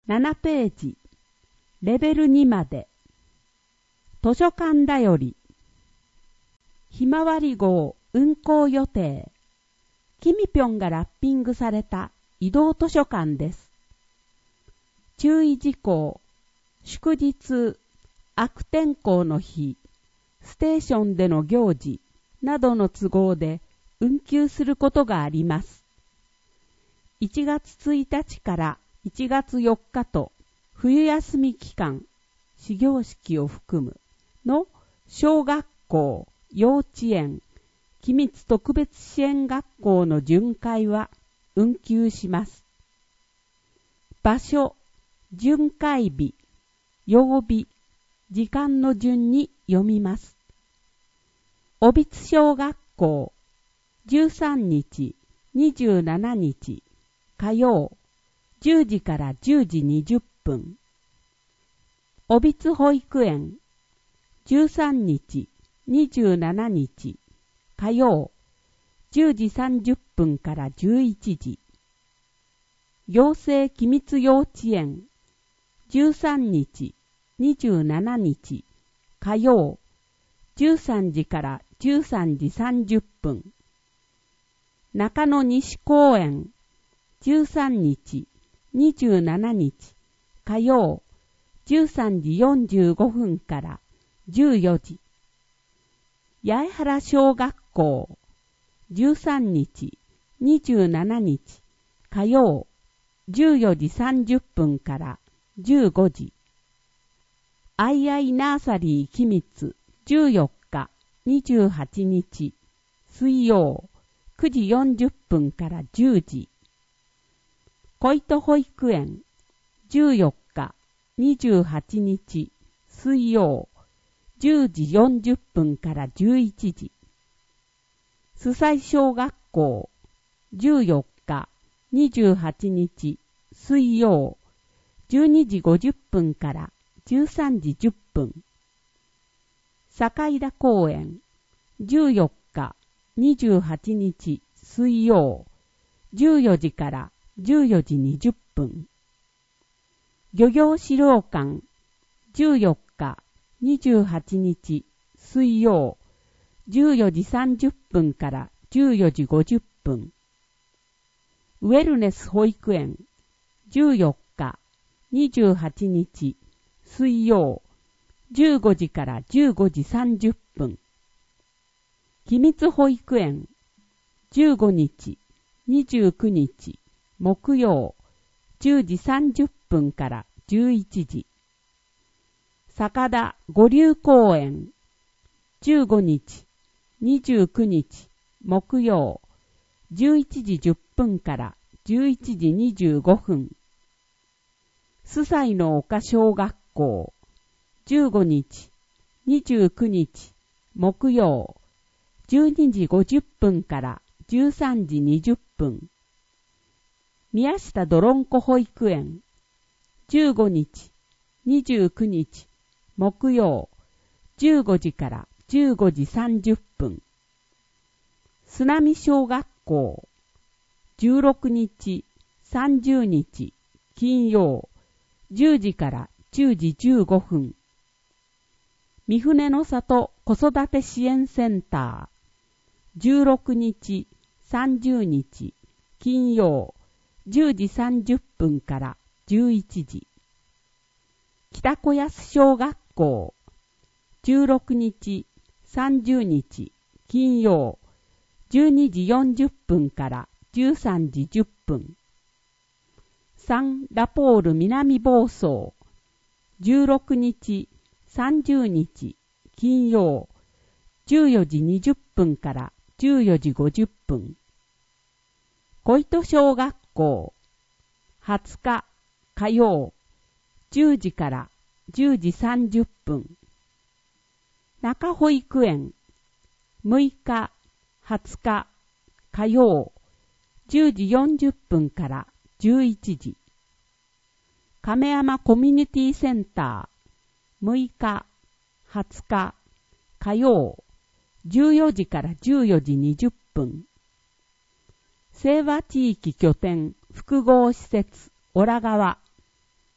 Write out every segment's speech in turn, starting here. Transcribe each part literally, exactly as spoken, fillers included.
ななページ、レベルにまで。図書館だより。ひまわり号運行予定。キミピョンがラッピングされた移動図書館です。注意事項、祝日、悪天候の日、ステーションでの行事などの都合で運休することがあります。いちがつついたちからいちがつよっかと冬休み期間、始業式を含むの小学校、幼稚園、機密特別支援学校の巡回は運休します。場所、巡回日、曜日、時間の順に読みます。小櫃小学校、じゅうさんにち、にじゅうしちにち、火曜、じゅうじからじゅうじにじゅっぷん。小櫃保育園、じゅうさんにち、にじゅうしちにち、火曜、じゅうじさんじゅっぷんからじゅういちじ。行政機密幼稚園、じゅうさんにち、にじゅうしちにち、火曜、じゅうさんじからじゅうさんじさんじゅっぷん。中野西公園、じゅうさんにち、にじゅうしちにち、火曜、じゅうさんじよんじゅうごふんからじゅうよじ。八重原小学校、じゅうさんにち、にじゅうしちにち、火曜、じゅうよじさんじゅっぷんからじゅうごじ。アイアイナーサリー機密、じゅうよっか、にじゅうはちにち、水曜、くじよんじゅっぷんからじゅうじ。小糸保育園、じゅうよっか、にじゅうはちにち、水曜、じゅうじよんじゅっぷんからじゅういちじ。須西小学校、じゅうよっか、にじゅうはちにち、水曜、じゅうにじごじゅっぷんからじゅうさんじじゅっぷん。坂田公園、じゅうよっか、にじゅうはちにち、水曜、じゅうよじからじゅうよじにじゅっぷん。漁業資料館、じゅうよっか、にじゅうはちにち、水曜、じゅうよじさんじゅっぷんからじゅうよじごじゅっぷん。ウェルネス保育園、じゅうよっか、にじゅうはちにち、水曜、じゅうごじからじゅうごじさんじゅっぷん。機密保育園、じゅうごにち、にじゅうくにち、木曜、じゅうじさんじゅっぷんからじゅういちじ。坂田五流公園、じゅうごにち、にじゅうくにち、木曜、じゅういちじじゅっぷんからじゅういちじにじゅうごふん。須西の丘小学校、じゅうごにち、にじゅうくにち、木曜、じゅうにじごじゅっぷんからじゅうさんじにじゅっぷん。宮下どろんこ保育園、じゅうごにち、にじゅうくにち、木曜、じゅうごじからじゅうごじさんじゅっぷん。須波小学校、じゅうろくにち、さんじゅうにち、金曜、じゅうじからじゅうじじゅうごふん。三船の里子育て支援センター、じゅうろくにち、さんじゅうにち、金曜、じゅうじさんじゅっぷんからじゅういちじ。北小安小学校、じゅうろくにち、さんじゅうにち、金曜、じゅうにじよんじゅっぷんからじゅうさんじじゅっぷん。サンラポール南房総、じゅうろくにち、さんじゅうにち、金曜、じゅうよじにじゅっぷんからじゅうよじごじゅっぷん。小糸小学校、はつか火曜、じゅうじからじゅうじさんじゅっぷん。中保育園、むいか、はつか火曜、じゅうじよんじゅっぷんからじゅういちじ。亀山コミュニティセンター、むいか、はつか火曜、じゅうよじからじゅうよじにじゅっぷん。清和地域拠点複合施設オラ川、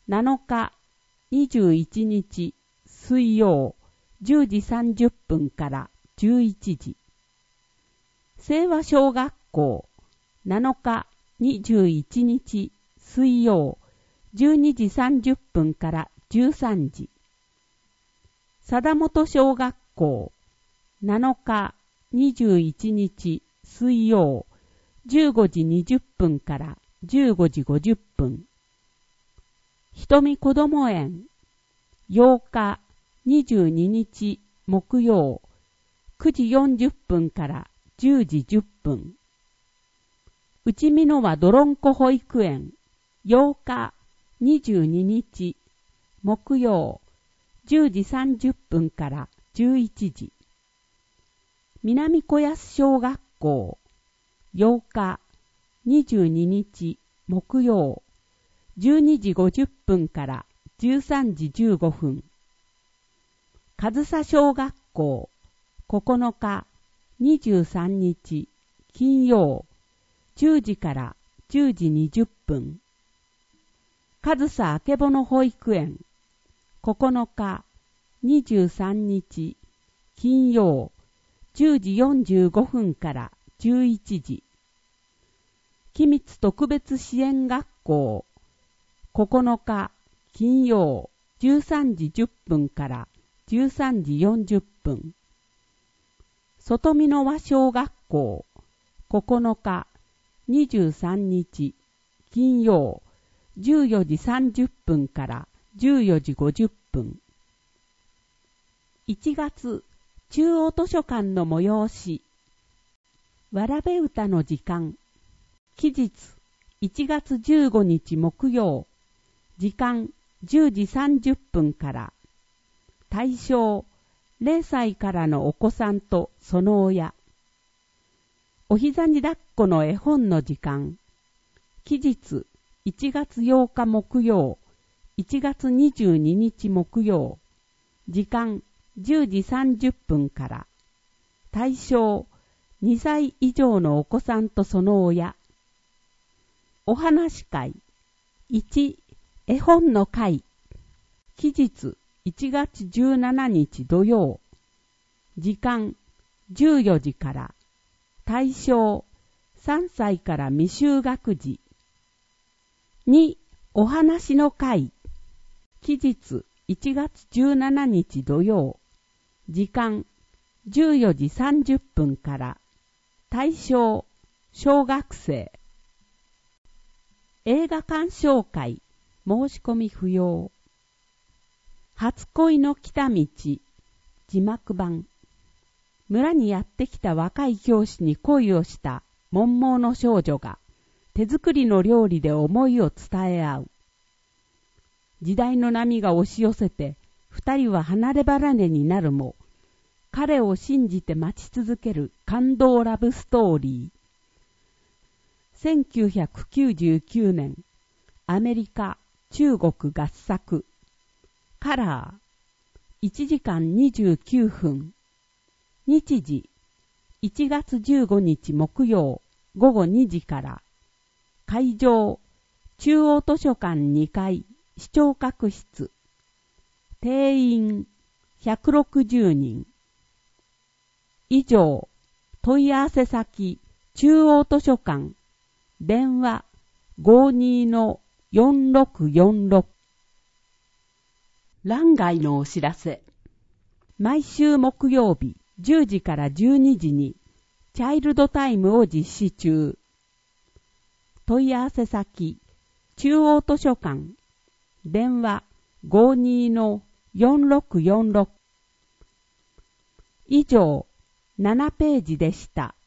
なのかにじゅういちにち水曜じゅうじさんじゅっぷんからじゅういちじ。清和小学校なのかにじゅういちにち水曜じゅうにじさんじゅっぷんからじゅうさんじ。貞本小学校なのかにじゅういちにち水曜じゅうごじにじゅっぷんからじゅうごじごじゅっぷん。瞳こども園ようかにじゅうににち木曜くじよんじゅっぷんからじゅうじじゅっぷん。内美濃和どろんこ保育園ようかにじゅうににち木曜じゅうじさんじゅっぷんからじゅういちじ。南小安小学校ようかにじゅうににち木曜じゅうにじごじゅっぷんからじゅうさんじじゅうごふん。上総小学校ここのかにじゅうさんにち金曜じゅうじからじゅうじにじゅっぷん。上総あけぼの保育園ここのかにじゅうさんにち金曜じゅうじよんじゅうごふんからじゅういちじ。君津特別支援学校ここのか金曜じゅうさんじじゅっぷんからじゅうさんじよんじゅっぷん。外美濃和小学校ここのかにじゅうさんにち金曜じゅうよじさんじゅっぷんからじゅうよじごじゅっぷん。いちがつ中央図書館の催しわらべ歌の時間。期日いちがつじゅうごにち木曜時間じゅうじさんじゅっぷんから。対象れいさいからのお子さんとその親。お膝に抱っこの絵本の時間。期日いちがつようか木曜いちがつにじゅうににち木曜時間じゅうじさんじゅっぷんから。対象にさい以上のお子さんとその親。お話会いち絵本の会。期日いちがつじゅうしちにち土曜時間じゅうよじから。対象さんさいから未就学児。にお話の会。期日いちがつじゅうしちにち土曜時間じゅうよじさんじゅっぷんから。対象小学生。映画鑑賞会申し込み不要。初恋の来た道字幕版。村にやってきた若い教師に恋をした悶々の少女が手作りの料理で思いを伝え合う。時代の波が押し寄せて二人は離れ離れになるも、彼を信じて待ち続ける感動ラブストーリー。せんきゅうひゃくきゅうじゅうきゅうねんアメリカ中国合作カラーいちじかんにじゅうきゅうふん。日時いちがつじゅうごにち木曜ごごにじから。会場中央図書館にかい視聴覚室。定員ひゃくろくじゅうにん。以上。問い合わせ先中央図書館電話 ごーにーのよんろくよんろく。欄外のお知らせ。毎週木曜日じゅうじからじゅうにじにチャイルドタイムを実施中。問い合わせ先中央図書館電話 ごーにーのよんろくよんろく。以上ななページでした。